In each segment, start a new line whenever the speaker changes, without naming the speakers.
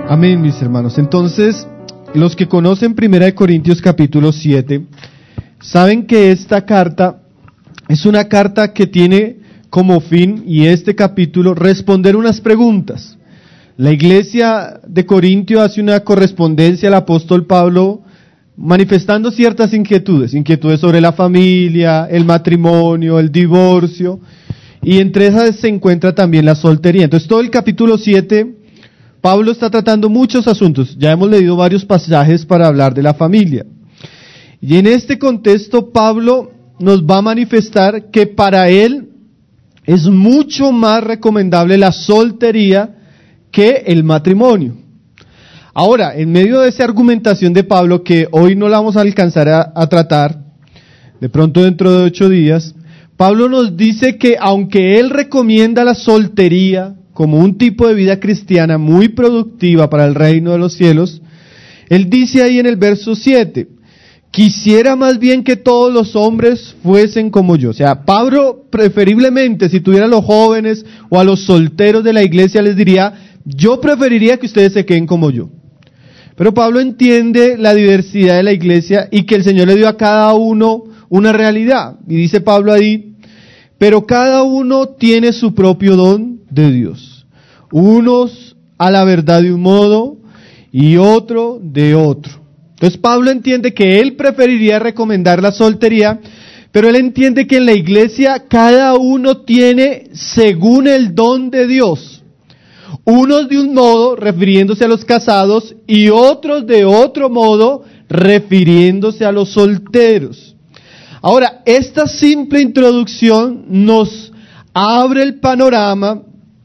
Amén, mis hermanos. Entonces, los que conocen 1 Corintios capítulo 7, saben que esta carta es una carta que tiene como fin, y este capítulo, responder unas preguntas. La iglesia de Corintio hace una correspondencia al apóstol Pablo manifestando ciertas inquietudes sobre la familia, el matrimonio, el divorcio, y entre esas se encuentra también la soltería. Entonces todo el capítulo 7, Pablo está tratando muchos asuntos. Ya hemos leído varios pasajes para hablar de la familia. Y en este contexto Pablo nos va a manifestar que para él es mucho más recomendable la soltería que el matrimonio. Ahora, en medio de esa argumentación de Pablo, que hoy no la vamos a alcanzar a tratar, de pronto dentro de 8 días, Pablo nos dice que aunque él recomienda la soltería como un tipo de vida cristiana muy productiva para el reino de los cielos, él dice ahí en el verso 7, quisiera más bien que todos los hombres fuesen como yo. O sea, Pablo preferiblemente, si tuviera a los jóvenes o a los solteros de la iglesia, les diría, yo preferiría que ustedes se queden como yo. Pero Pablo entiende la diversidad de la iglesia y que el Señor le dio a cada uno una realidad. Y dice Pablo ahí, pero cada uno tiene su propio don de Dios. Unos a la verdad de un modo y otro de otro. Entonces Pablo entiende que él preferiría recomendar la soltería, pero él entiende que en la iglesia cada uno tiene según el don de Dios. Unos de un modo, refiriéndose a los casados, y otros de otro modo, refiriéndose a los solteros. Ahora, esta simple introducción nos abre el panorama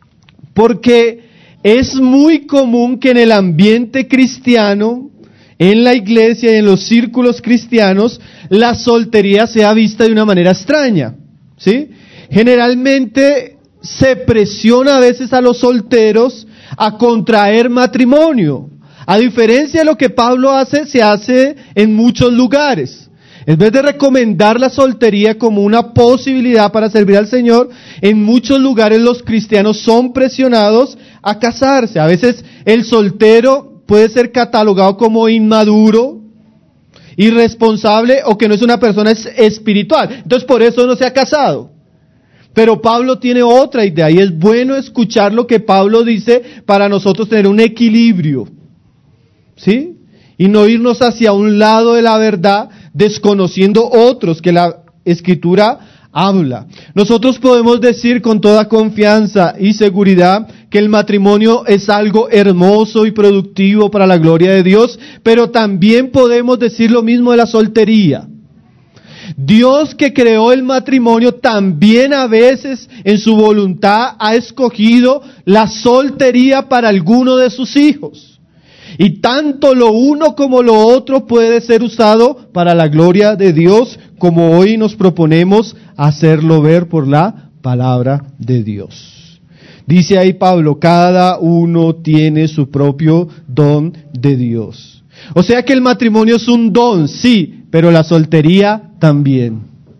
porque es muy común que en el ambiente cristiano, en la iglesia y en los círculos cristianos, la soltería sea vista de una manera extraña, ¿sí? Generalmente se presiona a veces a los solteros a contraer matrimonio. A diferencia de lo que Pablo hace, se hace en muchos lugares. En vez de recomendar la soltería como una posibilidad para servir al Señor, en muchos lugares los cristianos son presionados a casarse. A veces el soltero puede ser catalogado como inmaduro, irresponsable o que no es una persona espiritual. Entonces por eso no se ha casado. Pero Pablo tiene otra idea y es bueno escuchar lo que Pablo dice para nosotros tener un equilibrio, ¿sí? Y no irnos hacia un lado de la verdad desconociendo otros que la Escritura habla. Nosotros podemos decir con toda confianza y seguridad que el matrimonio es algo hermoso y productivo para la gloria de Dios, pero también podemos decir lo mismo de la soltería. Dios que creó el matrimonio también a veces en su voluntad ha escogido la soltería para alguno de sus hijos. Y tanto lo uno como lo otro puede ser usado para la gloria de Dios, como hoy nos proponemos hacerlo ver por la palabra de Dios. Dice ahí Pablo, cada uno tiene su propio don de Dios. O sea que el matrimonio es un don, sí, pero la soltería también.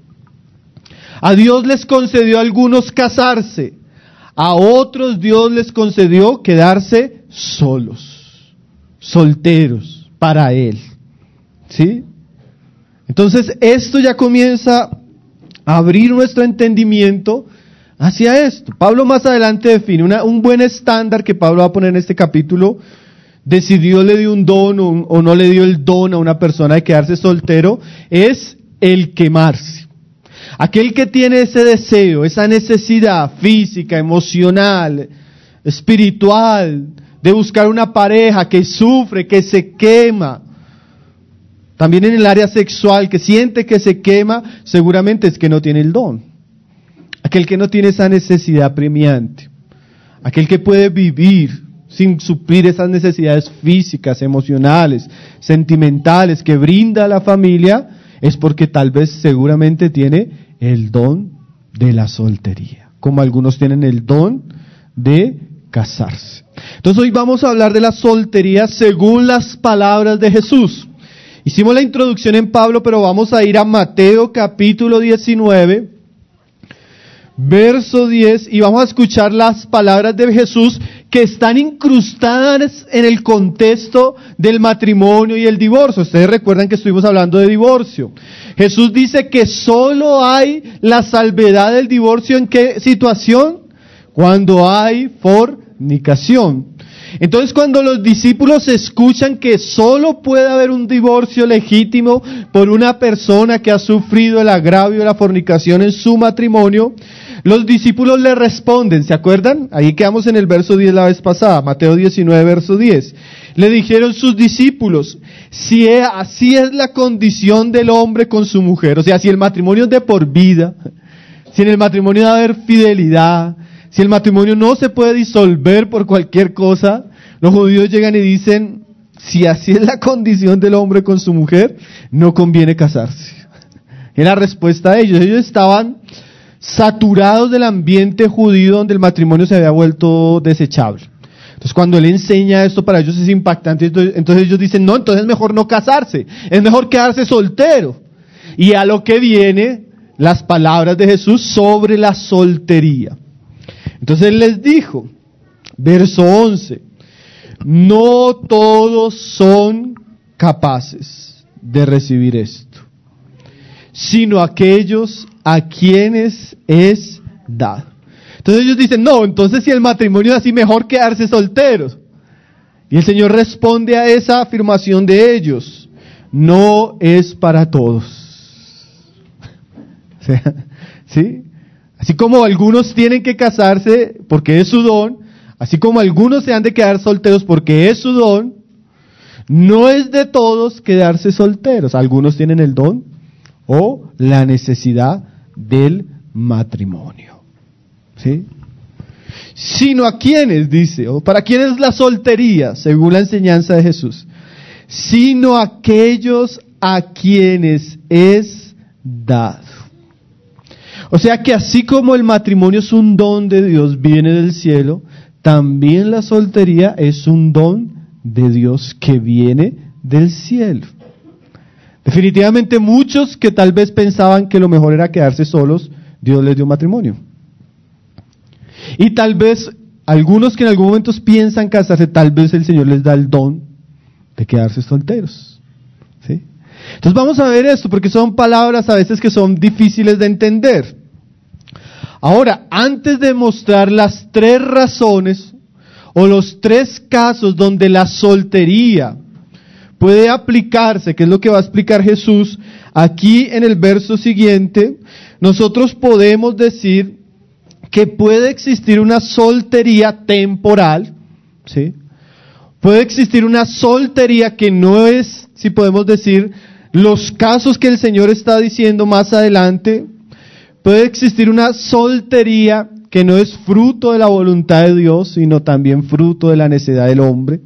A Dios les concedió a algunos casarse, a otros Dios les concedió quedarse solos, solteros, para Él. ¿Sí? Entonces esto ya comienza a abrir nuestro entendimiento hacia esto. Pablo más adelante define un buen estándar que Pablo va a poner en este capítulo. De si Dios le dio un don o no le dio el don a una persona de quedarse soltero, es el quemarse. Aquel que tiene ese deseo, esa necesidad física, emocional, espiritual, de buscar una pareja que sufre, que se quema, también en el área sexual, que siente que se quema, seguramente es que no tiene el don. Aquel que no tiene esa necesidad apremiante, aquel que puede vivir sin suplir esas necesidades físicas, emocionales, sentimentales que brinda la familia, es porque tal vez seguramente tiene el don de la soltería, como algunos tienen el don de casarse. Entonces hoy vamos a hablar de la soltería según las palabras de Jesús. Hicimos la introducción en Pablo, pero vamos a ir a Mateo capítulo 19, verso 10, y vamos a escuchar las palabras de Jesús que están incrustadas en el contexto del matrimonio y el divorcio. Ustedes recuerdan que estuvimos hablando de divorcio. Jesús dice que solo hay la salvedad del divorcio, ¿en qué situación? Cuando hay fornicación. Entonces, cuando los discípulos escuchan que solo puede haber un divorcio legítimo por una persona que ha sufrido el agravio de la fornicación en su matrimonio, los discípulos le responden, ¿se acuerdan? Ahí quedamos en el verso 10 la vez pasada, Mateo 19, verso 10. Le dijeron sus discípulos, si así es la condición del hombre con su mujer, o sea, si el matrimonio es de por vida, si en el matrimonio debe haber fidelidad, si el matrimonio no se puede disolver por cualquier cosa, los judíos llegan y dicen, si así es la condición del hombre con su mujer, no conviene casarse. Es la respuesta de ellos. Ellos estaban saturados del ambiente judío donde el matrimonio se había vuelto desechable. Entonces, cuando él enseña esto, para ellos es impactante. Entonces ellos dicen, no, entonces es mejor no casarse, es mejor quedarse soltero. Y a lo que viene, las palabras de Jesús sobre la soltería. Entonces él les dijo, verso 11, no todos son capaces de recibir esto, sino aquellos a quienes es dado. Entonces ellos dicen, no, entonces si el matrimonio es así, mejor quedarse solteros. Y el Señor responde a esa afirmación de ellos, no es para todos. O sea, ¿sí? Así como algunos tienen que casarse porque es su don, así como algunos se han de quedar solteros porque es su don, no es de todos quedarse solteros. Algunos tienen el don o la necesidad del matrimonio. ¿Sí? Sino a quienes, dice, o para quienes es la soltería, según la enseñanza de Jesús, sino a aquellos a quienes es dado. O sea que así como el matrimonio es un don de Dios, viene del cielo, también la soltería es un don de Dios que viene del cielo. Definitivamente muchos que tal vez pensaban que lo mejor era quedarse solos, Dios les dio matrimonio. Y tal vez algunos que en algún momento piensan casarse, tal vez el Señor les da el don de quedarse solteros. ¿Sí? Entonces vamos a ver esto, porque son palabras a veces que son difíciles de entender. Ahora, antes de mostrar las 3 razones o los 3 casos donde la soltería puede aplicarse, que es lo que va a explicar Jesús, aquí en el verso siguiente, nosotros podemos decir que puede existir una soltería temporal, ¿sí? Puede existir una soltería que no es, si podemos decir, los casos que el Señor está diciendo más adelante. Puede existir una soltería que no es fruto de la voluntad de Dios, sino también fruto de la necedad del hombre.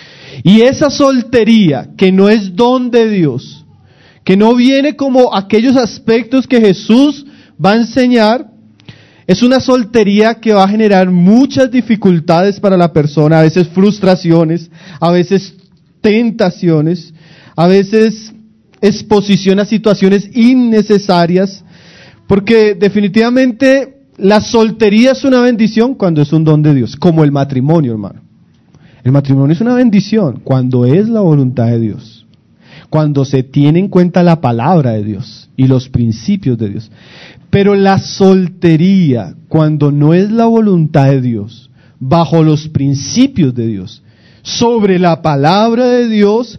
Y esa soltería que no es don de Dios, que no viene como aquellos aspectos que Jesús va a enseñar, es una soltería que va a generar muchas dificultades para la persona, a veces frustraciones, a veces tentaciones, a veces exposición a situaciones innecesarias, porque definitivamente la soltería es una bendición cuando es un don de Dios, como el matrimonio, hermano. El matrimonio es una bendición cuando es la voluntad de Dios, cuando se tiene en cuenta la palabra de Dios y los principios de Dios. Pero la soltería, cuando no es la voluntad de Dios, bajo los principios de Dios, sobre la palabra de Dios,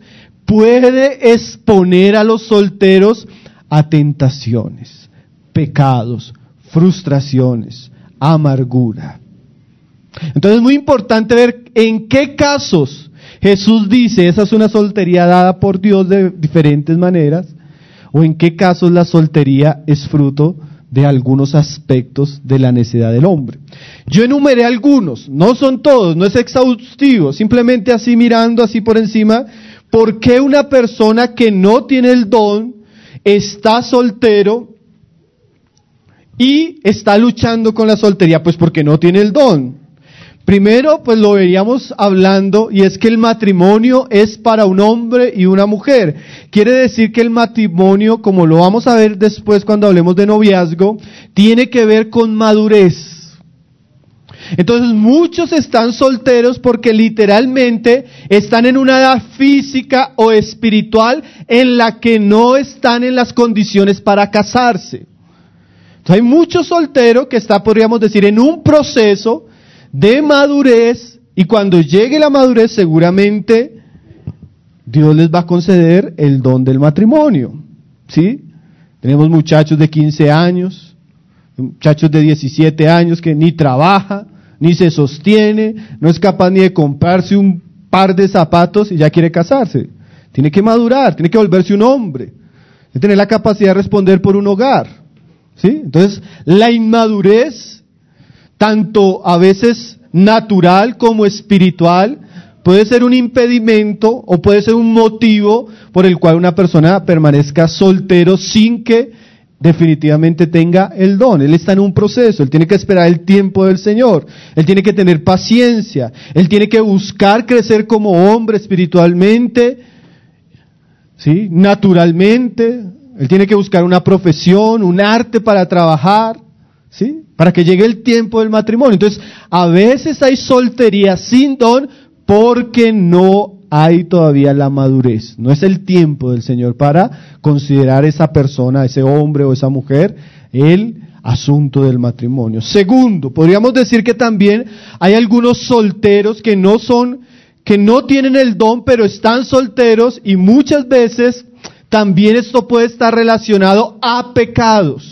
puede exponer a los solteros a tentaciones, pecados, frustraciones, amargura. Entonces es muy importante ver en qué casos Jesús dice esa es una soltería dada por Dios de diferentes maneras, o en qué casos la soltería es fruto de algunos aspectos de la necedad del hombre. Yo enumeré algunos, no son todos, no es exhaustivo, simplemente así mirando así por encima, ¿por qué una persona que no tiene el don está soltero y está luchando con la soltería? Pues porque no tiene el don. Primero, pues lo veríamos hablando, y es que el matrimonio es para un hombre y una mujer. Quiere decir que el matrimonio, como lo vamos a ver después cuando hablemos de noviazgo, tiene que ver con madurez. Entonces muchos están solteros porque literalmente están en una edad física o espiritual en la que no están en las condiciones para casarse. Entonces hay muchos solteros que están, podríamos decir, en un proceso de madurez, y cuando llegue la madurez seguramente Dios les va a conceder el don del matrimonio, ¿sí? Tenemos muchachos de 15 años, muchachos de 17 años que ni trabaja, ni se sostiene, no es capaz ni de comprarse un par de zapatos y ya quiere casarse. Tiene que madurar, tiene que volverse un hombre, tiene que tener la capacidad de responder por un hogar, ¿sí? Entonces, la inmadurez, tanto a veces natural como espiritual, puede ser un impedimento o puede ser un motivo por el cual una persona permanezca soltero sin que definitivamente tenga el don. Él está en un proceso, él tiene que esperar el tiempo del Señor, él tiene que tener paciencia, él tiene que buscar crecer como hombre espiritualmente, ¿sí? Naturalmente, él tiene que buscar una profesión, un arte para trabajar, ¿sí? Para que llegue el tiempo del matrimonio. Entonces, a veces hay soltería sin don porque no hay todavía la madurez. No es el tiempo del Señor para considerar esa persona, ese hombre o esa mujer, el asunto del matrimonio. Segundo, podríamos decir que también hay algunos solteros que no tienen el don, pero están solteros, y muchas veces también esto puede estar relacionado a pecados.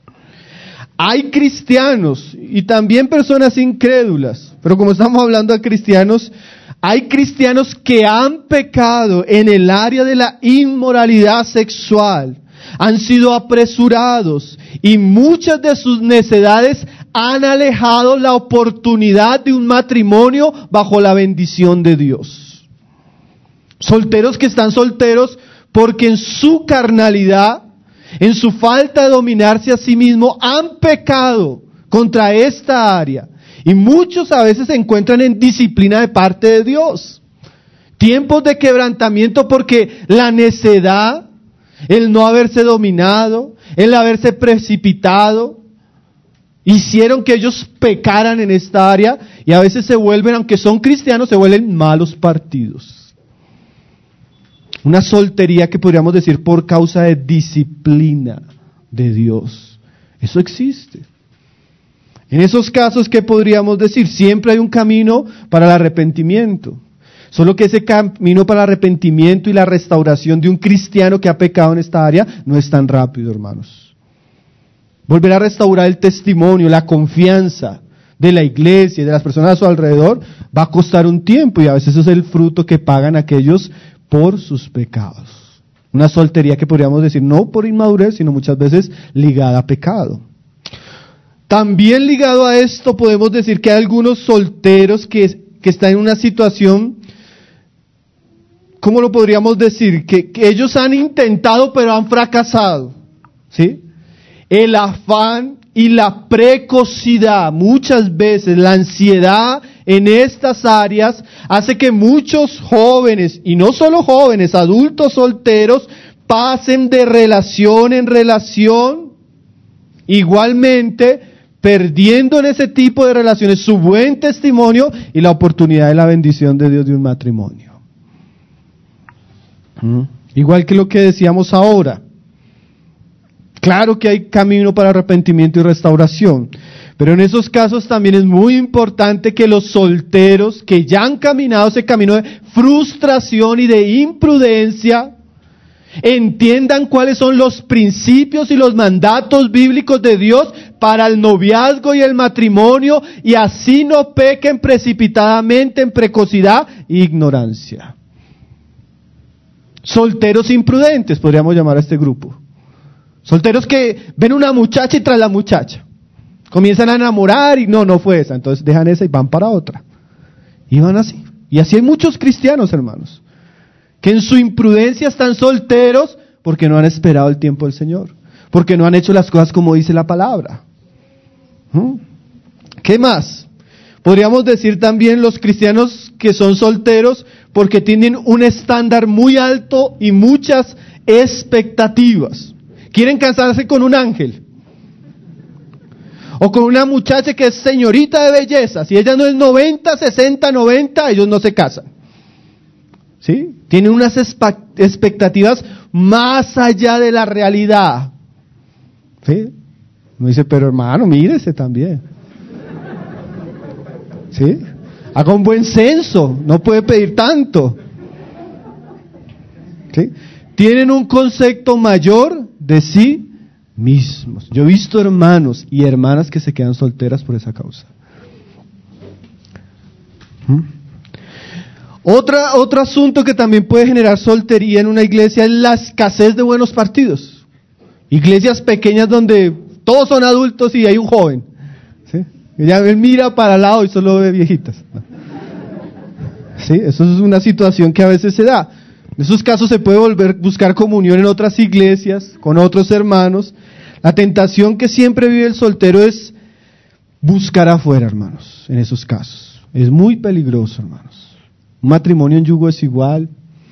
Hay cristianos y también personas incrédulas, pero como estamos hablando de cristianos, hay cristianos que han pecado en el área de la inmoralidad sexual, han sido apresurados y muchas de sus necedades han alejado la oportunidad de un matrimonio bajo la bendición de Dios. Solteros que están solteros porque en su carnalidad, en su falta de dominarse a sí mismo, han pecado contra esta área. Y muchos a veces se encuentran en disciplina de parte de Dios. Tiempos de quebrantamiento porque la necedad, el no haberse dominado, el haberse precipitado, hicieron que ellos pecaran en esta área, y a veces se vuelven, aunque son cristianos, se vuelven malos partidos. Una soltería que podríamos decir por causa de disciplina de Dios. Eso existe. En esos casos, ¿qué podríamos decir? Siempre hay un camino para el arrepentimiento. Solo que ese camino para el arrepentimiento y la restauración de un cristiano que ha pecado en esta área no es tan rápido, hermanos. Volver a restaurar el testimonio, la confianza de la iglesia y de las personas a su alrededor va a costar un tiempo, y a veces eso es el fruto que pagan aquellos por sus pecados. Una soltería que podríamos decir no por inmadurez, sino muchas veces ligada a pecado. También ligado a esto podemos decir que hay algunos solteros que están en una situación, ¿cómo lo podríamos decir? Que ellos han intentado pero han fracasado, ¿sí? El afán y la precocidad, muchas veces la ansiedad en estas áreas hace que muchos jóvenes, y no solo jóvenes, adultos solteros, pasen de relación en relación, igualmente perdiendo en ese tipo de relaciones su buen testimonio y la oportunidad de la bendición de Dios de un matrimonio. Igual que lo que decíamos ahora. Claro que hay camino para arrepentimiento y restauración, pero en esos casos también es muy importante que los solteros que ya han caminado ese camino de frustración y de imprudencia entiendan cuáles son los principios y los mandatos bíblicos de Dios para el noviazgo y el matrimonio, y así no pequen precipitadamente en precocidad e ignorancia. Solteros imprudentes, podríamos llamar a este grupo. Solteros que ven una muchacha y tras la muchacha comienzan a enamorar y no fue esa, entonces dejan esa y van para otra. Y van así. Y así hay muchos cristianos, hermanos, que en su imprudencia están solteros porque no han esperado el tiempo del Señor, porque no han hecho las cosas como dice la palabra. ¿Qué más? Podríamos decir también los cristianos que son solteros porque tienen un estándar muy alto y muchas expectativas. Quieren casarse con un ángel. O con una muchacha que es señorita de belleza. Si ella no es 90, 60, 90, ellos no se casan. ¿Sí? Tienen unas expectativas más allá de la realidad. ¿Sí? Uno dice, pero hermano, mírese también. ¿Sí? Haga un buen censo, no puede pedir tanto. ¿Sí? Tienen un concepto mayor de sí mismos. Yo he visto hermanos y hermanas que se quedan solteras por esa causa. Otro asunto que también puede generar soltería en una iglesia es la escasez de buenos partidos. Iglesias pequeñas donde todos son adultos y hay un joven. ¿Sí? Él mira para el lado y solo ve viejitas. ¿Sí? Eso es una situación que a veces se da. En esos casos se puede buscar comunión en otras iglesias, con otros hermanos. La tentación que siempre vive el soltero es buscar afuera, hermanos, en esos casos. Es muy peligroso, hermanos. Un matrimonio en yugo desigual.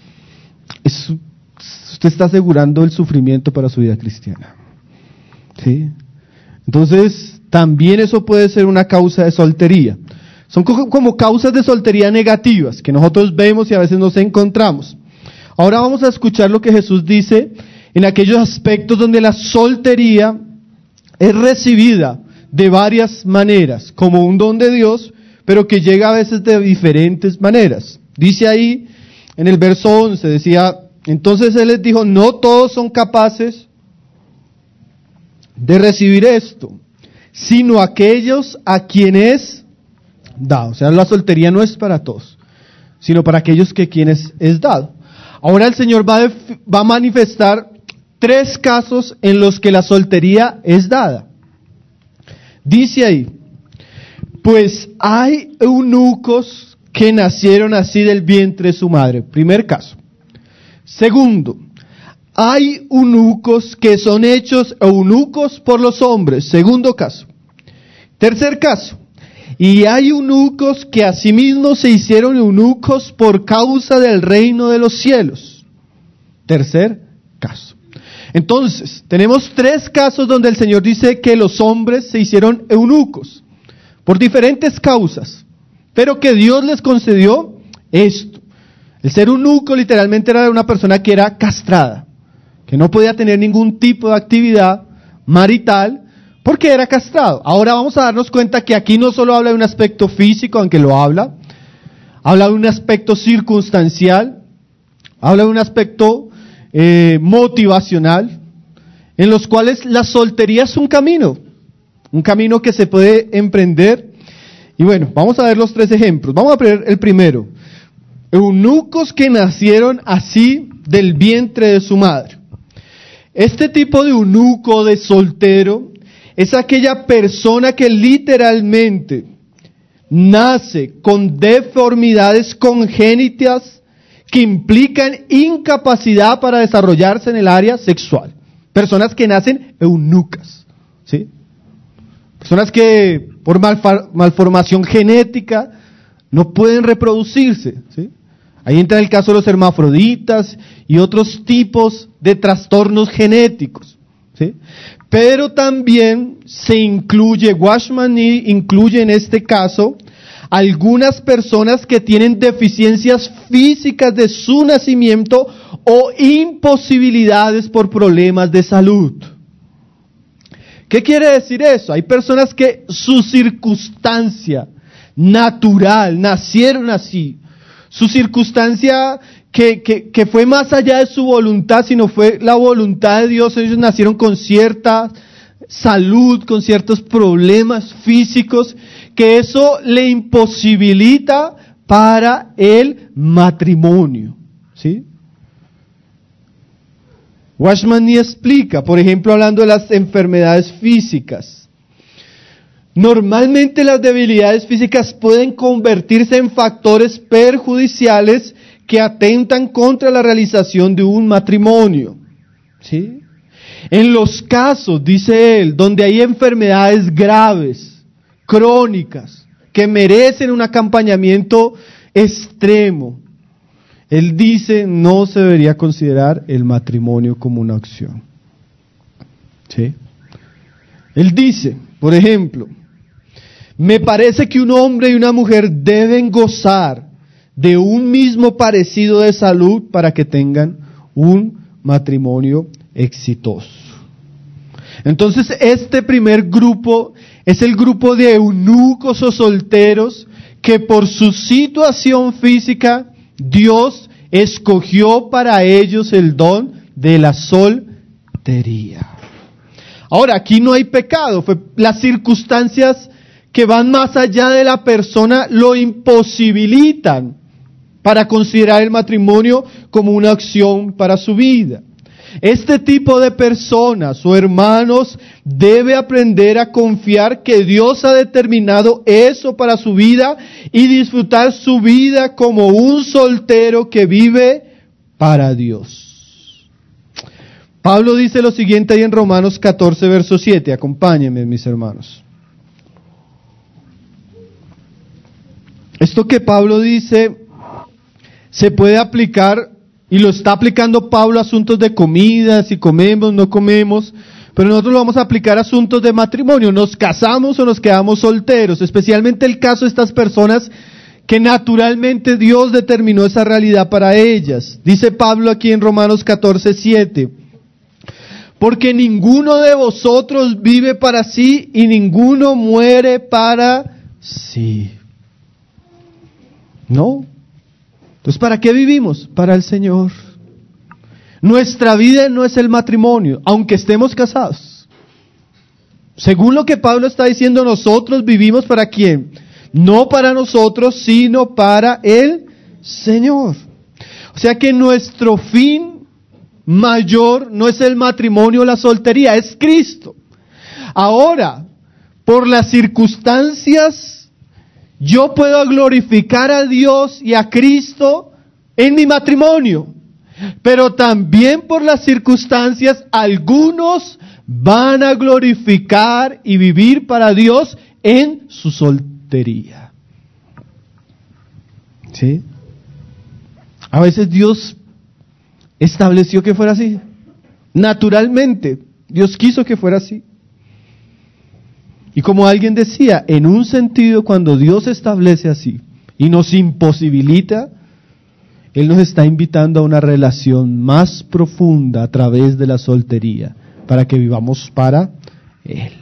Usted está asegurando el sufrimiento para su vida cristiana. ¿Sí? Entonces, también eso puede ser una causa de soltería. Son como causas de soltería negativas que nosotros vemos y a veces nos encontramos. Ahora vamos a escuchar lo que Jesús dice en aquellos aspectos donde la soltería es recibida de varias maneras, como un don de Dios, pero que llega a veces de diferentes maneras. Dice ahí en el verso 11, decía, entonces Él les dijo, no todos son capaces de recibir esto, sino aquellos a quienes dado. O sea, la soltería no es para todos, sino para aquellos que quienes es dado. Ahora el Señor va a manifestar 3 casos en los que la soltería es dada. Dice ahí, pues hay eunucos que nacieron así del vientre de su madre. Primer caso. Segundo, hay eunucos que son hechos eunucos por los hombres. Segundo caso. Tercer caso. Y hay eunucos que asimismo se hicieron eunucos por causa del reino de los cielos. Tercer caso. Entonces, tenemos 3 casos donde el Señor dice que los hombres se hicieron eunucos por diferentes causas, pero que Dios les concedió esto. El ser eunuco literalmente era una persona que era castrada, que no podía tener ningún tipo de actividad marital, porque era castrado. Ahora vamos a darnos cuenta que aquí no solo habla de un aspecto físico, aunque lo habla de un aspecto circunstancial, habla de un aspecto motivacional, en los cuales la soltería es un camino que se puede emprender. Y bueno, vamos a ver los 3 ejemplos. Vamos a ver el primero. Eunucos que nacieron así del vientre de su madre. Este tipo de eunuco, de soltero, es aquella persona que literalmente nace con deformidades congénitas que implican incapacidad para desarrollarse en el área sexual. Personas que nacen eunucas, ¿sí? Personas que por malformación genética no pueden reproducirse, ¿sí? Ahí entra el caso de los hermafroditas y otros tipos de trastornos genéticos, ¿sí? Pero también se incluye, Watchman Nee incluye en este caso algunas personas que tienen deficiencias físicas de su nacimiento o imposibilidades por problemas de salud. ¿Qué quiere decir eso? Hay personas que su circunstancia natural, nacieron así, su circunstancia que fue más allá de su voluntad, sino fue la voluntad de Dios. Ellos nacieron con cierta salud, con ciertos problemas físicos, que eso le imposibilita para el matrimonio, ¿sí? Watchman Nee explica, por ejemplo, hablando de las enfermedades físicas. Normalmente las debilidades físicas pueden convertirse en factores perjudiciales que atentan contra la realización de un matrimonio, ¿sí? En los casos, dice él, donde hay enfermedades graves, crónicas, que merecen un acompañamiento extremo. Él dice, no se debería considerar el matrimonio como una opción. ¿Sí? Él dice, por ejemplo, me parece que un hombre y una mujer deben gozar de un mismo parecido de salud para que tengan un matrimonio exitoso. Entonces, este primer grupo es el grupo de eunucos o solteros que por su situación física Dios escogió para ellos el don de la soltería. Ahora, aquí no hay pecado, las circunstancias que van más allá de la persona lo imposibilitan para considerar el matrimonio como una opción para su vida. Este tipo de personas o hermanos debe aprender a confiar que Dios ha determinado eso para su vida y disfrutar su vida como un soltero que vive para Dios. Pablo dice lo siguiente ahí en Romanos 14, verso 7. Acompáñenme, mis hermanos. Esto que Pablo dice se puede aplicar, y lo está aplicando Pablo a asuntos de comida, si comemos, no comemos, pero nosotros lo vamos a aplicar a asuntos de matrimonio. ¿Nos casamos o nos quedamos solteros? Especialmente el caso de estas personas que naturalmente Dios determinó esa realidad para ellas. Dice Pablo aquí en Romanos 14, 7. Porque ninguno de vosotros vive para sí y ninguno muere para sí. ¿No? Entonces, ¿para qué vivimos? Para el Señor. Nuestra vida no es el matrimonio, aunque estemos casados. Según lo que Pablo está diciendo, nosotros vivimos ¿para quién? No para nosotros, sino para el Señor. O sea que nuestro fin mayor no es el matrimonio o la soltería, es Cristo. Ahora, por las circunstancias, yo puedo glorificar a Dios y a Cristo en mi matrimonio, pero también por las circunstancias, algunos van a glorificar y vivir para Dios en su soltería. ¿Sí? A veces Dios estableció que fuera así. Naturalmente, Dios quiso que fuera así. Y como alguien decía, en un sentido, cuando Dios establece así y nos imposibilita, Él nos está invitando a una relación más profunda a través de la soltería, para que vivamos para Él.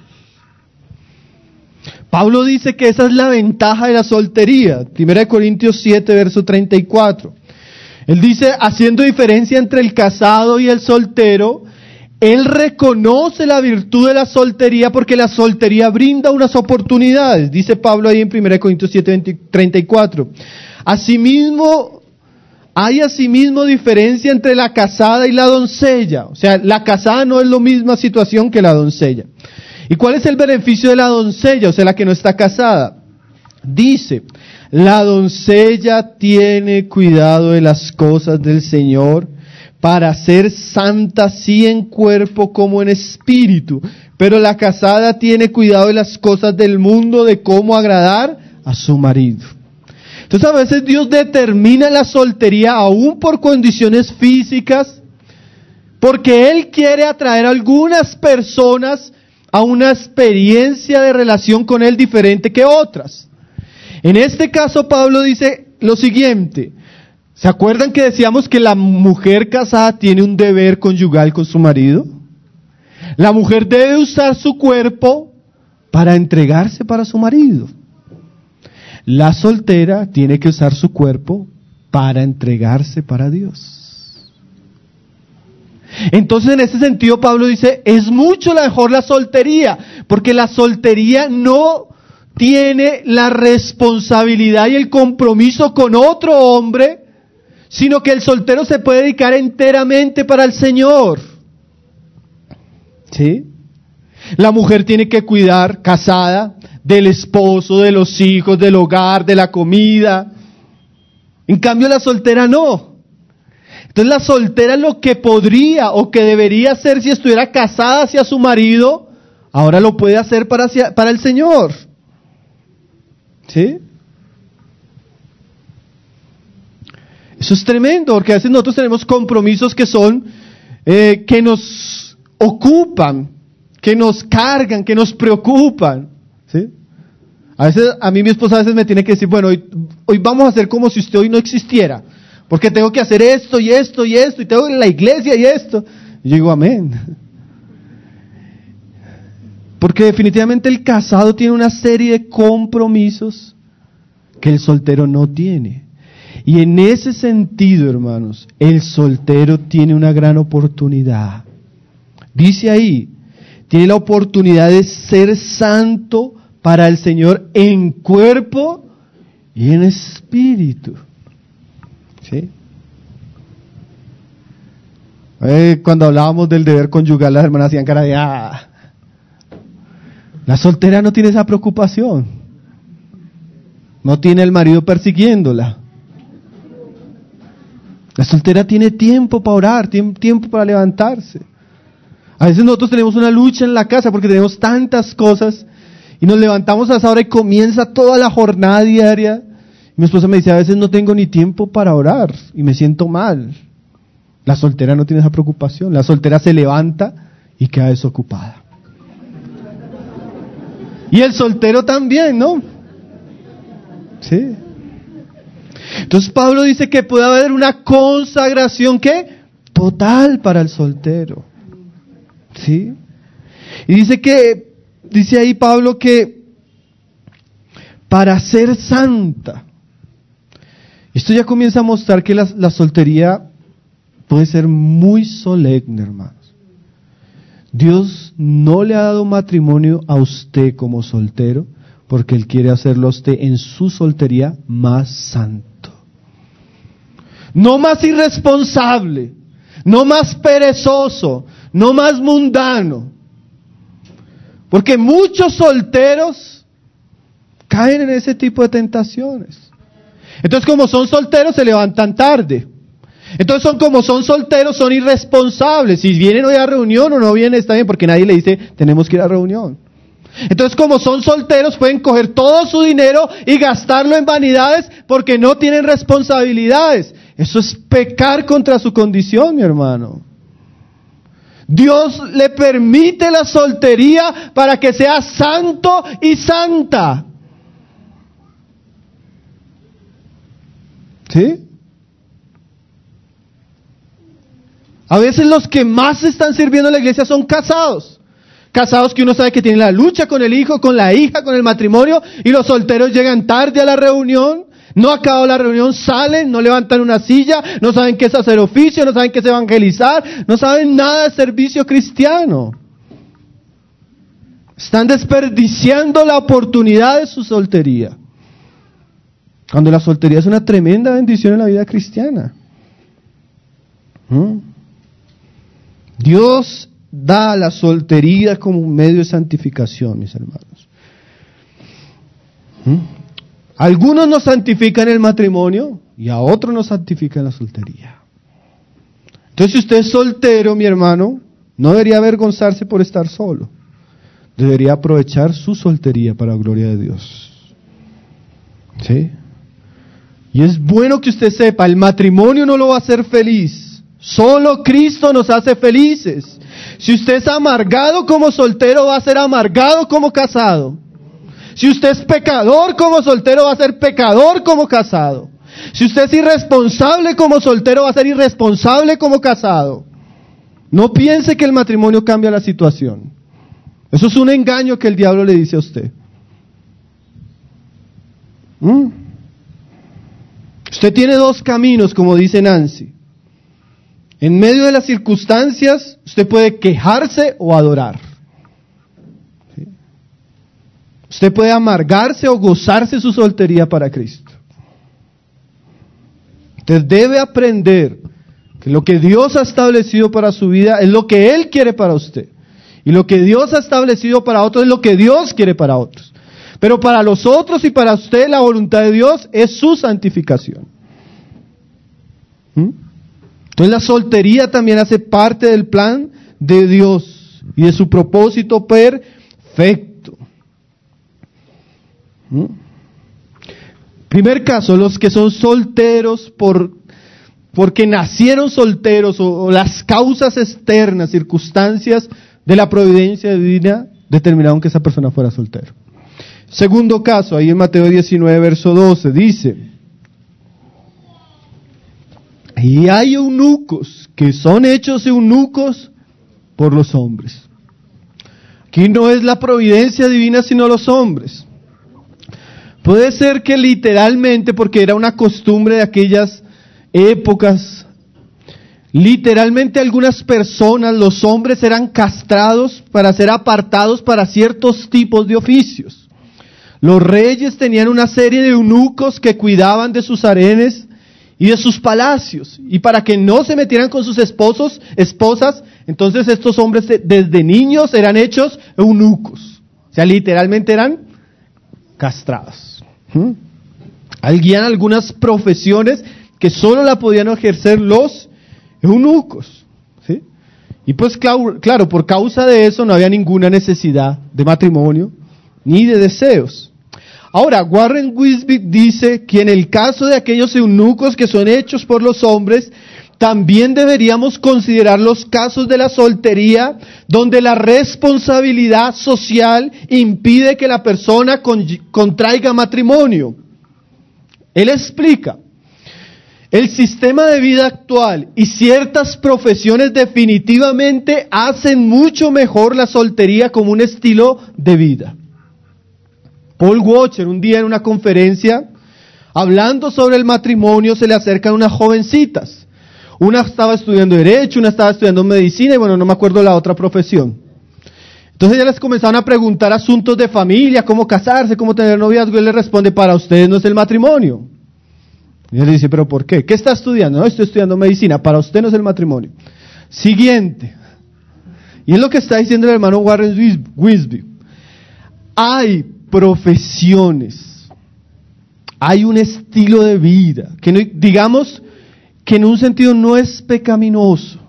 Pablo dice que esa es la ventaja de la soltería. 1 Corintios 7, verso 34. Él dice, haciendo diferencia entre el casado y el soltero, él reconoce la virtud de la soltería porque la soltería brinda unas oportunidades. Dice Pablo ahí en 1 Corintios 7, 34. Hay asimismo diferencia entre la casada y la doncella. O sea, la casada no es la misma situación que la doncella. ¿Y cuál es el beneficio de la doncella? O sea, la que no está casada. Dice, la doncella tiene cuidado de las cosas del Señor, para ser santa sí en cuerpo como en espíritu, pero la casada tiene cuidado de las cosas del mundo, de cómo agradar a su marido. Entonces a veces Dios determina la soltería aún por condiciones físicas, porque Él quiere atraer a algunas personas a una experiencia de relación con Él diferente que otras. En este caso Pablo dice lo siguiente. ¿Se acuerdan que decíamos que la mujer casada tiene un deber conyugal con su marido? La mujer debe usar su cuerpo para entregarse para su marido. La soltera tiene que usar su cuerpo para entregarse para Dios. Entonces, en ese sentido, Pablo dice, es mucho mejor la soltería, porque la soltería no tiene la responsabilidad y el compromiso con otro hombre, sino que el soltero se puede dedicar enteramente para el Señor. ¿Sí? La mujer tiene que cuidar, casada, del esposo, de los hijos, del hogar, de la comida. En cambio la soltera no. Entonces la soltera lo que podría o que debería hacer si estuviera casada hacia su marido, ahora lo puede hacer para el Señor. ¿Sí? Eso es tremendo, porque a veces nosotros tenemos compromisos que son, que nos ocupan, que nos cargan, que nos preocupan, ¿sí? A veces, a mí mi esposa a veces me tiene que decir, bueno, hoy vamos a hacer como si usted hoy no existiera, porque tengo que hacer esto y esto y esto, y tengo la iglesia y esto. Y yo digo, amén. Porque definitivamente el casado tiene una serie de compromisos que el soltero no tiene. Y en ese sentido, hermanos, el soltero tiene una gran oportunidad. Dice ahí, tiene la oportunidad de ser santo para el Señor en cuerpo y en espíritu. ¿Sí? Cuando hablábamos del deber conyugal, las hermanas hacían cara de La soltera no tiene esa preocupación. No tiene el marido persiguiéndola. La soltera tiene tiempo para orar, tiene tiempo para levantarse. A veces nosotros tenemos una lucha en la casa porque tenemos tantas cosas y nos levantamos a esa hora y comienza toda la jornada diaria. Mi esposa me dice, a veces no tengo ni tiempo para orar y me siento mal. La soltera no tiene esa preocupación. La soltera se levanta y queda desocupada. Y el soltero también, ¿no? Sí. Entonces Pablo dice que puede haber una consagración, ¿qué? Total para el soltero. ¿Sí? Y dice ahí Pablo que para ser santa, esto ya comienza a mostrar que la soltería puede ser muy solemne, hermanos. Dios no le ha dado matrimonio a usted como soltero porque Él quiere hacerlo a usted en su soltería más santo. No más irresponsable, no más perezoso, no más mundano. Porque muchos solteros caen en ese tipo de tentaciones. Entonces, como son solteros, se levantan tarde. Entonces, como son solteros, son irresponsables. Si vienen hoy a reunión o no vienen, está bien, porque nadie le dice, tenemos que ir a reunión. Entonces, como son solteros, pueden coger todo su dinero y gastarlo en vanidades porque no tienen responsabilidades. Eso es pecar contra su condición, mi hermano. Dios le permite la soltería para que sea santo y santa. ¿Sí? A veces los que más están sirviendo en la iglesia son casados. Casados que uno sabe que tienen la lucha con el hijo, con la hija, con el matrimonio, y los solteros llegan tarde a la reunión, no acabó la reunión, salen, no levantan una silla, no saben qué es hacer oficio, no saben qué es evangelizar, no saben nada de servicio cristiano. Están desperdiciando la oportunidad de su soltería. Cuando la soltería es una tremenda bendición en la vida cristiana. Dios da la soltería como un medio de santificación, mis hermanos. Algunos nos santifican el matrimonio y a otros nos santifican la soltería. Entonces, si usted es soltero, mi hermano, no debería avergonzarse por estar solo. Debería aprovechar su soltería para la gloria de Dios. ¿Sí? Y es bueno que usted sepa, el matrimonio no lo va a hacer feliz. Solo Cristo nos hace felices. Si usted es amargado como soltero, va a ser amargado como casado. Si usted es pecador como soltero, va a ser pecador como casado. Si usted es irresponsable como soltero, va a ser irresponsable como casado. No piense que el matrimonio cambia la situación. Eso es un engaño que el diablo le dice a usted. Usted tiene dos caminos, como dice Nancy. En medio de las circunstancias, usted puede quejarse o adorar. ¿Sí? Usted puede amargarse o gozarse su soltería para Cristo. Usted debe aprender que lo que Dios ha establecido para su vida es lo que Él quiere para usted. Y lo que Dios ha establecido para otros es lo que Dios quiere para otros. Pero para los otros y para usted la voluntad de Dios es su santificación. Entonces la soltería también hace parte del plan de Dios y de su propósito perfecto. Primer caso, los que son solteros porque nacieron solteros o las causas externas, circunstancias de la providencia divina determinaron que esa persona fuera soltero. Segundo caso, ahí en Mateo 19, verso 12, dice: y hay eunucos que son hechos eunucos por los hombres. Aquí no es la providencia divina, sino los hombres. Puede ser que literalmente, porque era una costumbre de aquellas épocas, literalmente algunas personas, los hombres eran castrados para ser apartados para ciertos tipos de oficios. Los reyes tenían una serie de eunucos que cuidaban de sus harenes y de sus palacios, y para que no se metieran con sus esposas, entonces estos hombres desde niños eran hechos eunucos, o sea, literalmente eran castrados. Habían algunas profesiones que solo la podían ejercer los eunucos, ¿sí? Y pues claro, por causa de eso no había ninguna necesidad de matrimonio ni de deseos. Ahora, Warren Wiersbe dice que en el caso de aquellos eunucos que son hechos por los hombres, también deberíamos considerar los casos de la soltería, donde la responsabilidad social impide que la persona contraiga matrimonio. Él explica: el sistema de vida actual y ciertas profesiones definitivamente hacen mucho mejor la soltería como un estilo de vida. Paul Washer, un día en una conferencia, hablando sobre el matrimonio, se le acercan unas jovencitas. Una estaba estudiando Derecho, una estaba estudiando Medicina, y bueno, no me acuerdo la otra profesión. Entonces ya les comenzaron a preguntar asuntos de familia, cómo casarse, cómo tener noviazgo, y él le responde: para ustedes no es el matrimonio. Y él le dice: ¿pero por qué? ¿Qué está estudiando? No, estoy estudiando Medicina, para usted no es el matrimonio. Siguiente. Y es lo que está diciendo el hermano Warren Wiersbe. Hay profesiones, hay un estilo de vida que no, digamos que en un sentido no es pecaminoso,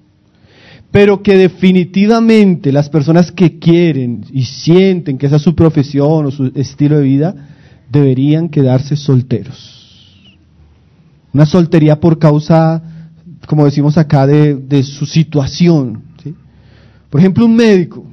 pero que definitivamente las personas que quieren y sienten que esa es su profesión o su estilo de vida deberían quedarse solteros. Una soltería por causa, como decimos acá, de su situación, ¿sí? Por ejemplo, un médico,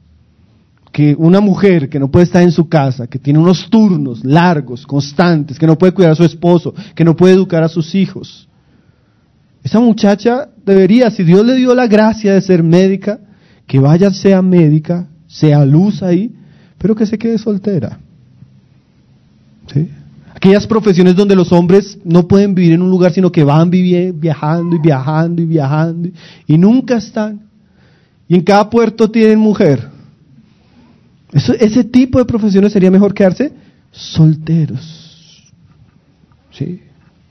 que una mujer que no puede estar en su casa, que tiene unos turnos largos, constantes, que no puede cuidar a su esposo, que no puede educar a sus hijos. Esa muchacha debería, si Dios le dio la gracia de ser médica, que vaya, sea médica, sea luz ahí, pero que se quede soltera. ¿Sí? Aquellas profesiones donde los hombres no pueden vivir en un lugar, sino que van viajando y viajando y viajando, y nunca están. Y en cada puerto tienen mujer. Ese tipo de profesiones sería mejor quedarse solteros. ¿Sí?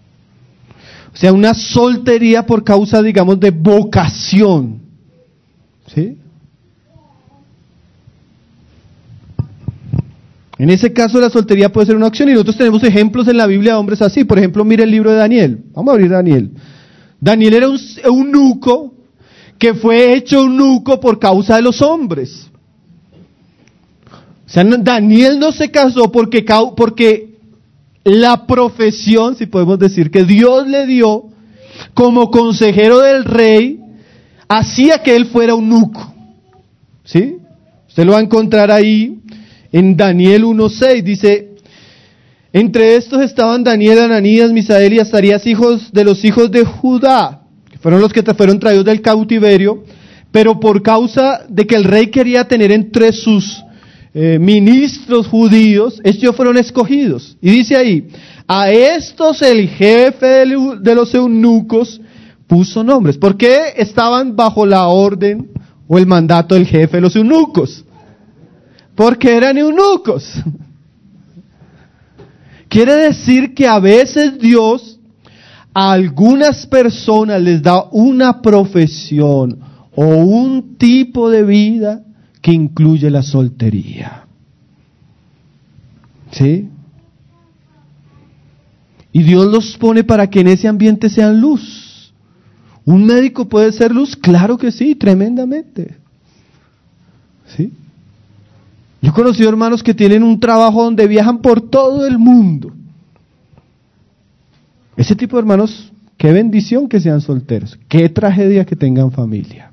O sea, una soltería por causa, digamos, de vocación. ¿Sí? En ese caso la soltería puede ser una opción, y nosotros tenemos ejemplos en la Biblia de hombres así. Por ejemplo, mire el libro de Daniel. Vamos a abrir Daniel. Daniel era un eunuco que fue hecho eunuco por causa de los hombres. O sea, Daniel no se casó porque la profesión, si podemos decir, que Dios le dio como consejero del rey, hacía que él fuera eunuco. ¿Sí? Usted lo va a encontrar ahí en Daniel 1:6, dice: entre estos estaban Daniel, Ananías, Misael y Azarías, hijos de los hijos de Judá, que fueron los que fueron traídos del cautiverio, pero por causa de que el rey quería tener entre sus ministros judíos, ellos fueron escogidos. Y dice ahí: a estos el jefe de los eunucos puso nombres. ¿Por qué estaban bajo la orden o el mandato del jefe de los eunucos? Porque eran eunucos. Quiere decir que a veces Dios a algunas personas les da una profesión o un tipo de vida que incluye la soltería. ¿Sí? Y Dios los pone para que en ese ambiente sean luz. ¿Un médico puede ser luz? Claro que sí, tremendamente. ¿Sí? Yo he conocido hermanos que tienen un trabajo donde viajan por todo el mundo. Ese tipo de hermanos, qué bendición que sean solteros, qué tragedia que tengan familia.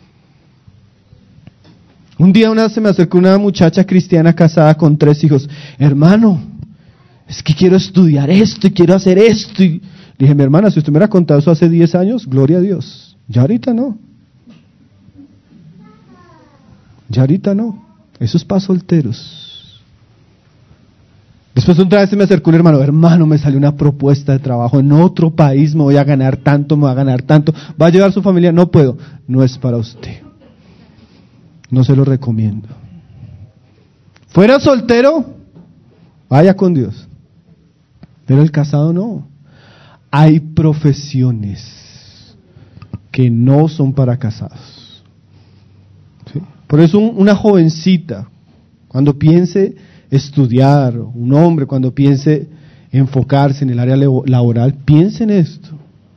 Un día se me acercó una muchacha cristiana casada con 3 hijos. Hermano, es que quiero estudiar esto y quiero hacer esto. Y dije, mi hermana, si usted me hubiera contado eso hace 10 años, gloria a Dios. Ya ahorita no. Ya ahorita no. Eso es para solteros. Después otra vez se me acercó un hermano, me salió una propuesta de trabajo en otro país, me voy a ganar tanto, va a llevar su familia, no puedo. No es para usted. No se lo recomiendo. Fuera soltero, vaya con Dios. Pero el casado no. Hay profesiones que no son para casados. ¿Sí? Por eso una jovencita, cuando piense estudiar, un hombre cuando piense enfocarse en el área laboral, piense en esto,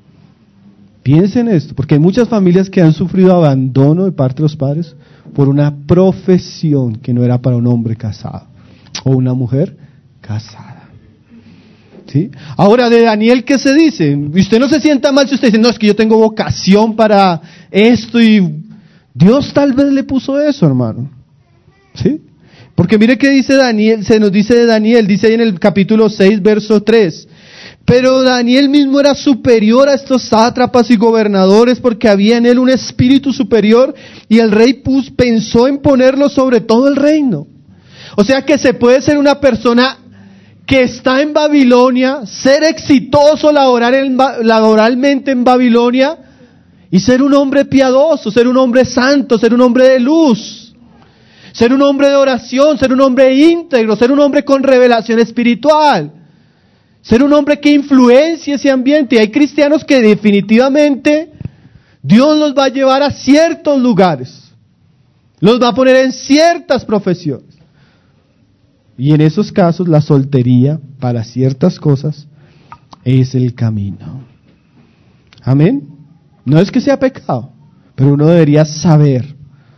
porque hay muchas familias que han sufrido abandono de parte de los padres por una profesión que no era para un hombre casado o una mujer casada. ¿Sí? Ahora, de Daniel, ¿qué se dice? Usted no se sienta mal si usted dice, no, es que yo tengo vocación para esto y Dios tal vez le puso eso, hermano. ¿Sí? Porque mire qué dice Daniel, se nos dice de Daniel, dice ahí en el capítulo 6, verso 3. Pero Daniel mismo era superior a estos sátrapas y gobernadores porque había en él un espíritu superior y el rey pensó en ponerlo sobre todo el reino. O sea que se puede ser una persona que está en Babilonia, ser exitoso laboralmente en Babilonia y ser un hombre piadoso, ser un hombre santo, ser un hombre de luz. Ser un hombre de oración, ser un hombre íntegro, ser un hombre con revelación espiritual, ser un hombre que influencie ese ambiente. Y hay cristianos que definitivamente Dios los va a llevar a ciertos lugares, los va a poner en ciertas profesiones. Y en esos casos la soltería para ciertas cosas es el camino. Amén. No es que sea pecado, pero uno debería saber.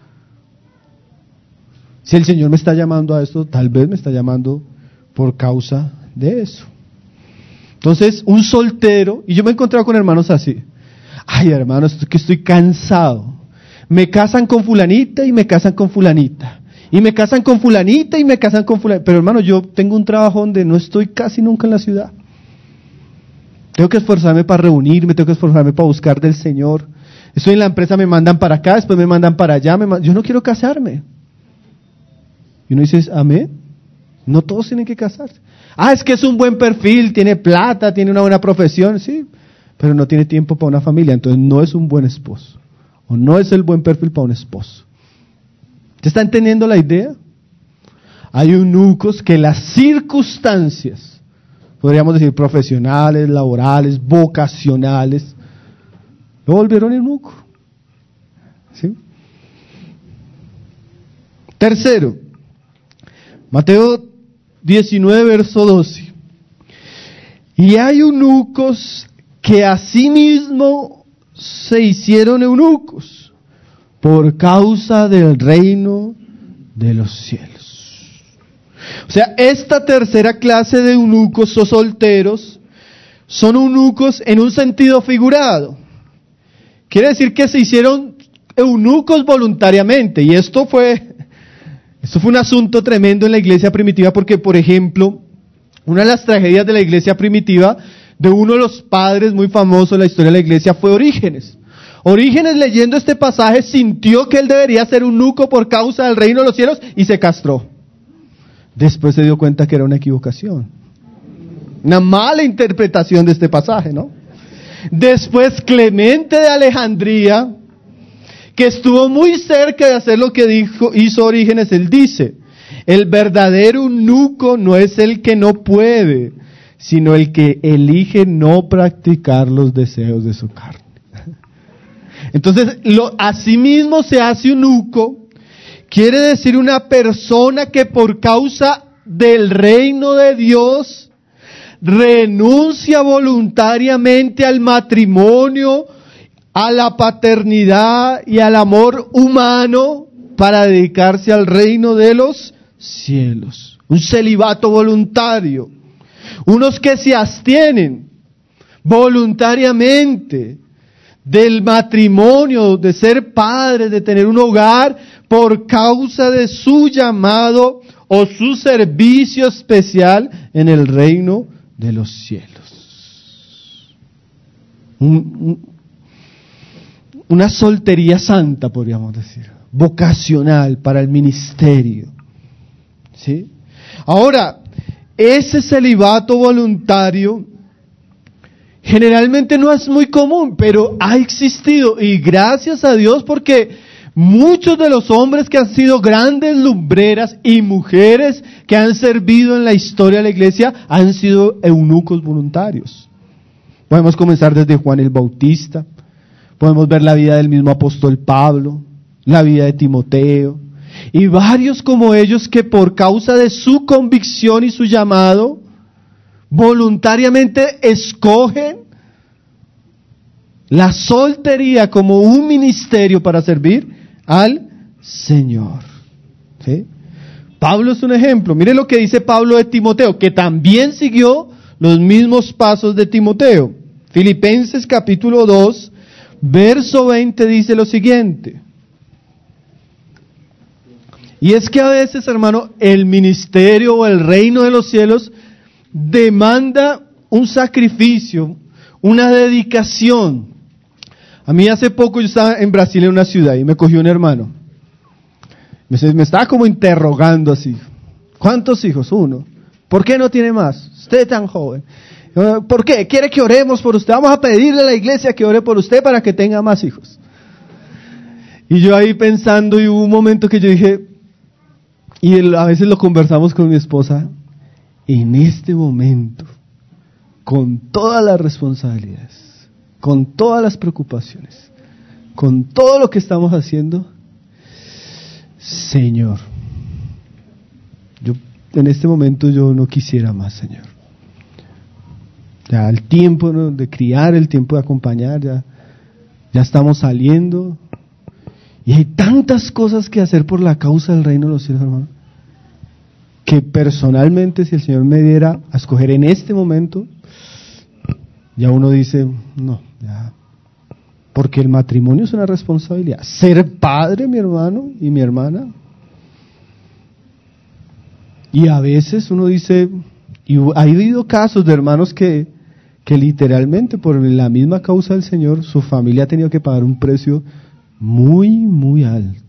Si el Señor me está llamando a esto, tal vez me está llamando por causa de eso. Entonces, un soltero, y yo me he encontrado con hermanos así. Ay, hermanos, es que estoy cansado. Me casan con fulanita y me casan con fulanita. Y me casan con fulanita y me casan con fulanita. Pero hermano, yo tengo un trabajo donde no estoy casi nunca en la ciudad. Tengo que esforzarme para reunirme, tengo que esforzarme para buscar del Señor. Estoy en la empresa, me mandan para acá, después me mandan para allá. Yo no quiero casarme. Y uno dice, amén. No todos tienen que casarse. Es que es un buen perfil, tiene plata, tiene una buena profesión, sí, pero no tiene tiempo para una familia, entonces no es un buen esposo. O no es el buen perfil para un esposo. ¿Te está entendiendo la idea? Hay eunucos que las circunstancias, podríamos decir profesionales, laborales, vocacionales, lo volvieron eunuco. ¿Sí? Tercero, Mateo 19, verso 12. Y hay eunucos que asimismo se hicieron eunucos por causa del reino de los cielos. O sea, esta tercera clase de eunucos o solteros son eunucos en un sentido figurado. Quiere decir que se hicieron eunucos voluntariamente, y esto fue un asunto tremendo en la iglesia primitiva porque, por ejemplo, una de las tragedias de la iglesia primitiva, de uno de los padres muy famosos de la historia de la iglesia, fue Orígenes. Orígenes, leyendo este pasaje, sintió que él debería ser eunuco por causa del reino de los cielos y se castró. Después se dio cuenta que era una equivocación, una mala interpretación de este pasaje, ¿no? Después Clemente de Alejandría, que estuvo muy cerca de hacer lo que hizo Orígenes, él dice, el verdadero eunuco no es el que no puede, sino el que elige no practicar los deseos de su carne. Entonces, asimismo se hace eunuco, quiere decir una persona que por causa del reino de Dios renuncia voluntariamente al matrimonio, a la paternidad y al amor humano para dedicarse al reino de los cielos. Un celibato voluntario. Unos que se abstienen voluntariamente, del matrimonio, de ser padres, de tener un hogar, por causa de su llamado o su servicio especial en el reino de los cielos. Una soltería santa, podríamos decir, vocacional para el ministerio. ¿Sí? Ahora, ese celibato voluntario generalmente no es muy común, pero ha existido, y gracias a Dios, porque muchos de los hombres que han sido grandes lumbreras y mujeres que han servido en la historia de la iglesia han sido eunucos voluntarios. Podemos comenzar desde Juan el Bautista, podemos ver la vida del mismo apóstol Pablo, la vida de Timoteo, y varios como ellos que por causa de su convicción y su llamado, voluntariamente escogen la soltería como un ministerio para servir al Señor. ¿Sí? Pablo es un ejemplo. Mire lo que dice Pablo de Timoteo, que también siguió los mismos pasos de Timoteo. Filipenses capítulo 2, verso 20 dice lo siguiente. Y es que a veces, hermano, el ministerio o el reino de los cielos demanda un sacrificio, una dedicación. A mí hace poco yo estaba en Brasil en una ciudad y me cogió un hermano. Me estaba como interrogando así. ¿Cuántos hijos? Uno. ¿Por qué no tiene más? Usted es tan joven. ¿Por qué? ¿Quiere que oremos por usted? Vamos a pedirle a la iglesia que ore por usted para que tenga más hijos. Y yo ahí pensando, y hubo un momento que yo dije, y a veces lo conversamos con mi esposa, en este momento, con todas las responsabilidades, con todas las preocupaciones, con todo lo que estamos haciendo, Señor, en este momento yo no quisiera más, Señor. Ya el tiempo, ¿no?, de criar, el tiempo de acompañar, ya estamos saliendo, y hay tantas cosas que hacer por la causa del reino de los cielos, hermano, que personalmente, si el Señor me diera a escoger en este momento, ya uno dice, no, ya, porque el matrimonio es una responsabilidad. Ser padre, mi hermano y mi hermana. Y a veces uno dice, y ha habido casos de hermanos que literalmente por la misma causa del Señor, su familia ha tenido que pagar un precio muy, muy alto.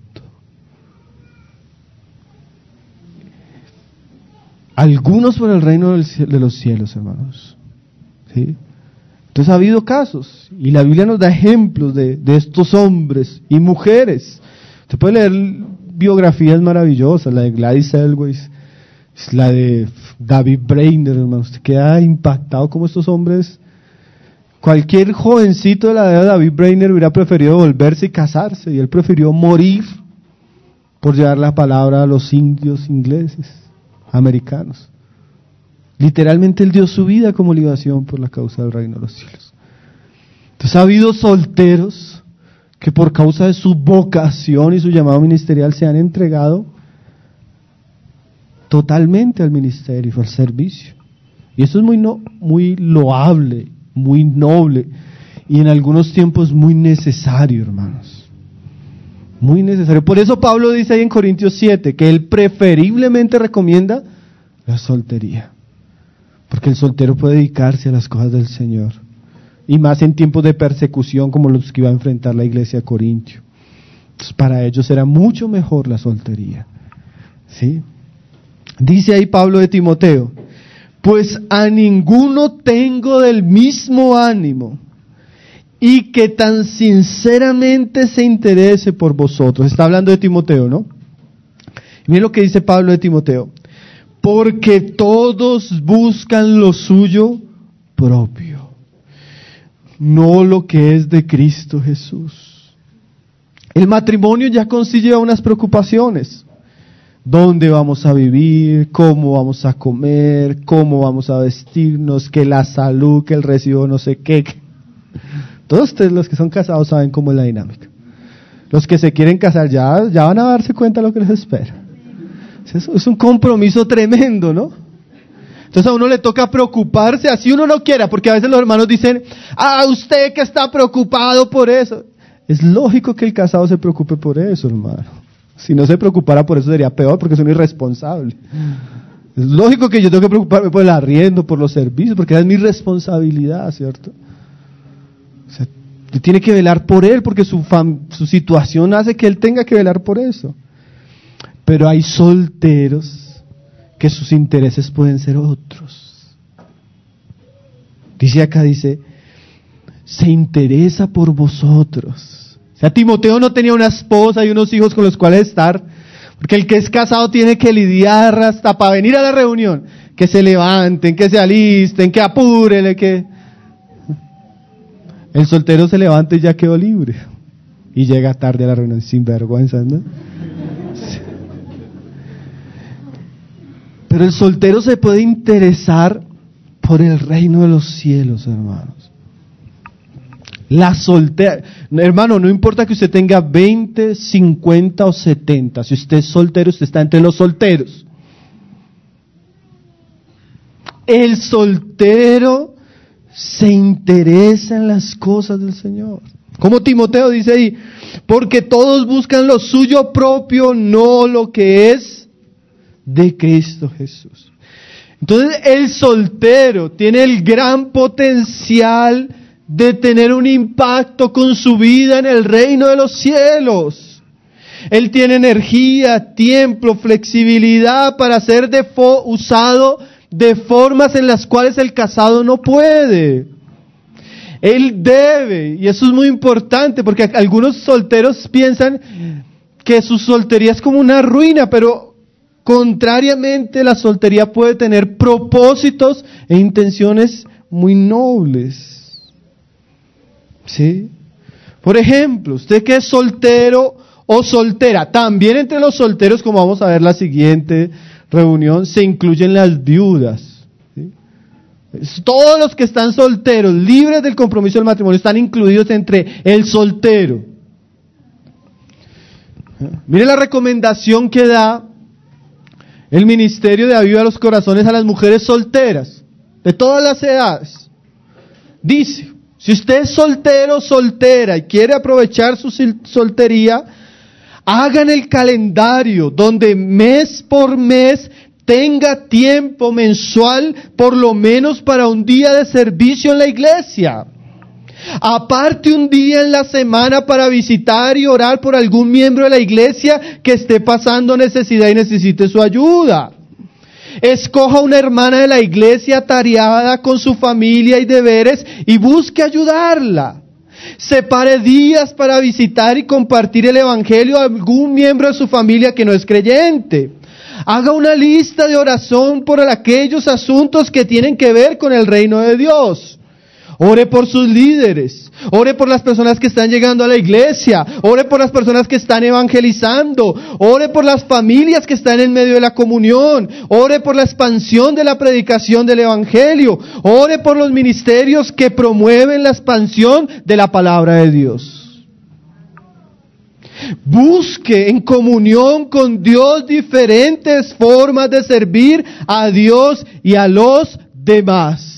Algunos por el reino de los cielos, hermanos. ¿Sí? Entonces ha habido casos, y la Biblia nos da ejemplos de estos hombres y mujeres. Usted puede leer biografías maravillosas, la de Gladys Elwes, la de David Brainerd, hermano. Usted queda impactado como estos hombres. Cualquier jovencito de la edad de David Brainerd hubiera preferido volverse y casarse, y él prefirió morir por llevar la palabra a los indios ingleses, americanos. Literalmente él dio su vida como libación por la causa del reino de los cielos. Entonces ha habido solteros que por causa de su vocación y su llamado ministerial se han entregado totalmente al ministerio, al servicio. Y eso es muy loable, muy noble, y en algunos tiempos muy necesario, hermanos. Muy necesario. Por eso Pablo dice ahí en Corintios 7 que él preferiblemente recomienda la soltería. Porque el soltero puede dedicarse a las cosas del Señor. Y más en tiempos de persecución como los que iba a enfrentar la iglesia de Corintio. Entonces para ellos era mucho mejor la soltería. ¿Sí? Dice ahí Pablo de Timoteo, pues a ninguno tengo del mismo ánimo y que tan sinceramente se interese por vosotros. Está hablando de Timoteo, ¿no? Miren lo que dice Pablo de Timoteo. Porque todos buscan lo suyo propio, no lo que es de Cristo Jesús. El matrimonio ya conlleva unas preocupaciones. ¿Dónde vamos a vivir? ¿Cómo vamos a comer? ¿Cómo vamos a vestirnos? Que la salud, que el recibo no sé qué. Todos ustedes los que son casados saben cómo es la dinámica. Los que se quieren casar ya van a darse cuenta de lo que les espera. Es un compromiso tremendo, ¿no? Entonces a uno le toca preocuparse, así uno no quiera, porque a veces los hermanos dicen, usted que está preocupado por eso. Es lógico que el casado se preocupe por eso, hermano. Si no se preocupara por eso sería peor, porque es un irresponsable. Es lógico que yo tengo que preocuparme por el arriendo, por los servicios, porque esa es mi responsabilidad, ¿cierto? O sea, tiene que velar por él, porque su situación hace que él tenga que velar por eso. Pero hay solteros que sus intereses pueden ser otros. Dice, se interesa por vosotros. O sea, Timoteo no tenía una esposa y unos hijos con los cuales estar, porque el que es casado tiene que lidiar hasta para venir a la reunión, que se levanten, que se alisten, que apuren, que... El soltero se levanta y ya quedó libre, y llega tarde a la reunión sin vergüenza, ¿no? Pero el soltero se puede interesar por el reino de los cielos, hermanos. La soltera, hermano, no importa que usted tenga 20, 50 o 70, si usted es soltero, usted está entre los solteros. El soltero se interesa en las cosas del Señor. Como Timoteo dice ahí, porque todos buscan lo suyo propio, no lo que es de Cristo Jesús. Entonces el soltero tiene el gran potencial de tener un impacto con su vida en el reino de los cielos. Él tiene energía, tiempo, flexibilidad para ser usado de formas en las cuales el casado no puede. Él debe, y eso es muy importante, porque algunos solteros piensan que su soltería es como una ruina, pero contrariamente, la soltería puede tener propósitos e intenciones muy nobles. ¿Sí? Por ejemplo, usted que es soltero o soltera, también entre los solteros, como vamos a ver la siguiente reunión, se incluyen las viudas. ¿Sí? Todos los que están solteros, libres del compromiso del matrimonio, están incluidos entre el soltero. Mire la recomendación que da el ministerio de Aviva los Corazones a las mujeres solteras, de todas las edades. Dice, si usted es soltero o soltera y quiere aprovechar su soltería, hagan el calendario donde mes por mes tenga tiempo mensual, por lo menos para un día de servicio en la iglesia. Aparte un día en la semana para visitar y orar por algún miembro de la iglesia que esté pasando necesidad y necesite su ayuda. Escoja una hermana de la iglesia atareada con su familia y deberes y busque ayudarla. Separe días para visitar y compartir el evangelio a algún miembro de su familia que no es creyente. Haga una lista de oración por aquellos asuntos que tienen que ver con el reino de Dios. Ore por sus líderes, ore por las personas que están llegando a la iglesia, ore por las personas que están evangelizando, ore por las familias que están en medio de la comunión, ore por la expansión de la predicación del evangelio, ore por los ministerios que promueven la expansión de la palabra de Dios. Busque en comunión con Dios diferentes formas de servir a Dios y a los demás.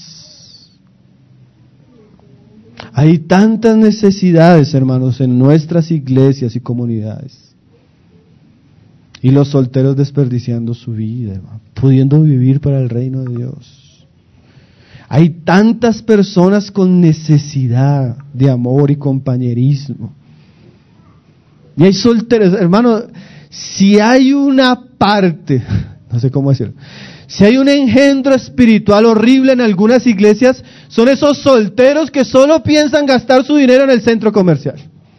Hay tantas necesidades, hermanos, en nuestras iglesias y comunidades. Y los solteros desperdiciando su vida, hermano, pudiendo vivir para el reino de Dios. Hay tantas personas con necesidad de amor y compañerismo. Y hay solteros, hermano, si hay una parte, no sé cómo decirlo, si hay un engendro espiritual horrible en algunas iglesias, son esos solteros que solo piensan gastar su dinero en el centro comercial.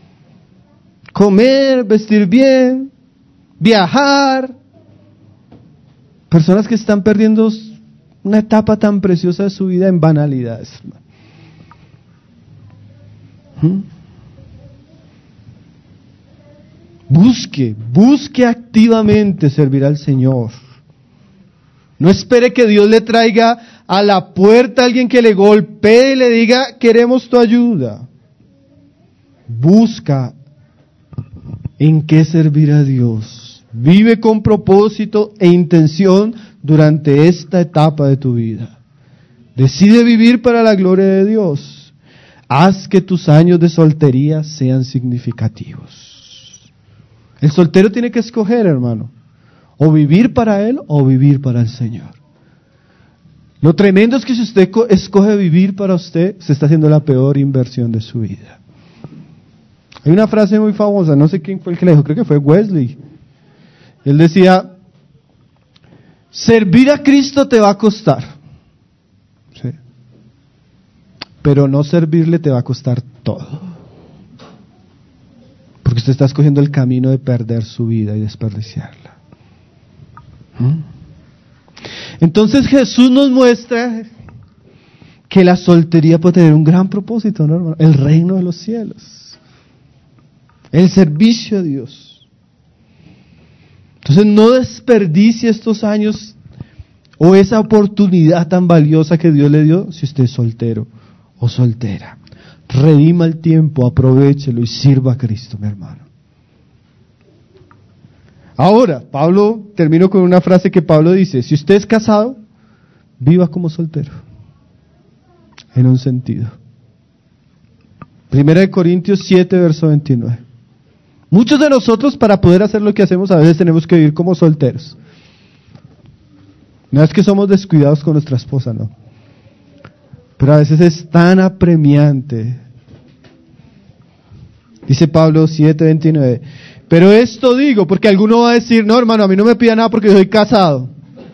Comer, vestir bien, viajar. Personas que están perdiendo una etapa tan preciosa de su vida en banalidades. Busque activamente servir al Señor. No espere que Dios le traiga a la puerta a alguien que le golpee y le diga, queremos tu ayuda. Busca en qué servir a Dios. Vive con propósito e intención durante esta etapa de tu vida. Decide vivir para la gloria de Dios. Haz que tus años de soltería sean significativos. El soltero tiene que escoger, hermano, o vivir para Él o vivir para el Señor. Lo tremendo es que si usted escoge vivir para usted, se está haciendo la peor inversión de su vida. Hay una frase muy famosa, no sé quién fue el que la dijo, creo que fue Wesley. Él decía, servir a Cristo te va a costar, ¿sí? Pero no servirle te va a costar todo. Porque usted está escogiendo el camino de perder su vida y desperdiciarla. Entonces Jesús nos muestra que la soltería puede tener un gran propósito, ¿no, hermano? El reino de los cielos, el servicio a Dios. Entonces no desperdicie estos años o esa oportunidad tan valiosa que Dios le dio si usted es soltero o soltera. Redima el tiempo, aprovéchelo y sirva a Cristo, mi hermano. Ahora, termino con una frase que Pablo dice, si usted es casado, viva como soltero, en un sentido. 1 Corintios 7, verso 29. Muchos de nosotros, para poder hacer lo que hacemos, a veces tenemos que vivir como solteros. No es que somos descuidados con nuestra esposa, no. Pero a veces es tan apremiante. Dice Pablo 7:29. Pero esto digo, porque alguno va a decir, no, hermano, a mí no me pida nada porque soy casado.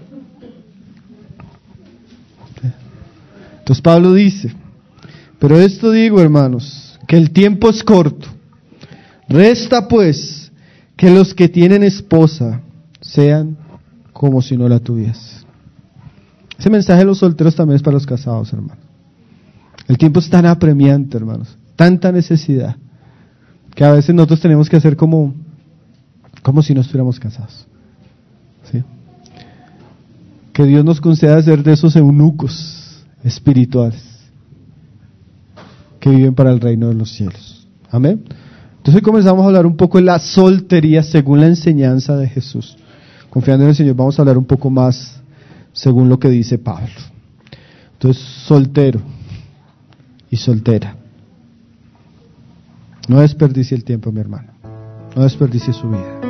Entonces Pablo dice, pero esto digo, hermanos, que el tiempo es corto. Resta pues que los que tienen esposa sean como si no la tuviesen. Ese mensaje de los solteros también es para los casados, hermanos. El tiempo es tan apremiante, hermanos, tanta necesidad, que a veces nosotros tenemos que hacer como si no estuviéramos casados. ¿Sí? Que Dios nos conceda ser de esos eunucos espirituales que viven para el reino de los cielos. Amén. Entonces hoy comenzamos a hablar un poco de la soltería según la enseñanza de Jesús. Confiando en el Señor, vamos a hablar un poco más según lo que dice Pablo. Entonces, soltero y soltera, no desperdicie el tiempo, mi hermano. No desperdicie su vida.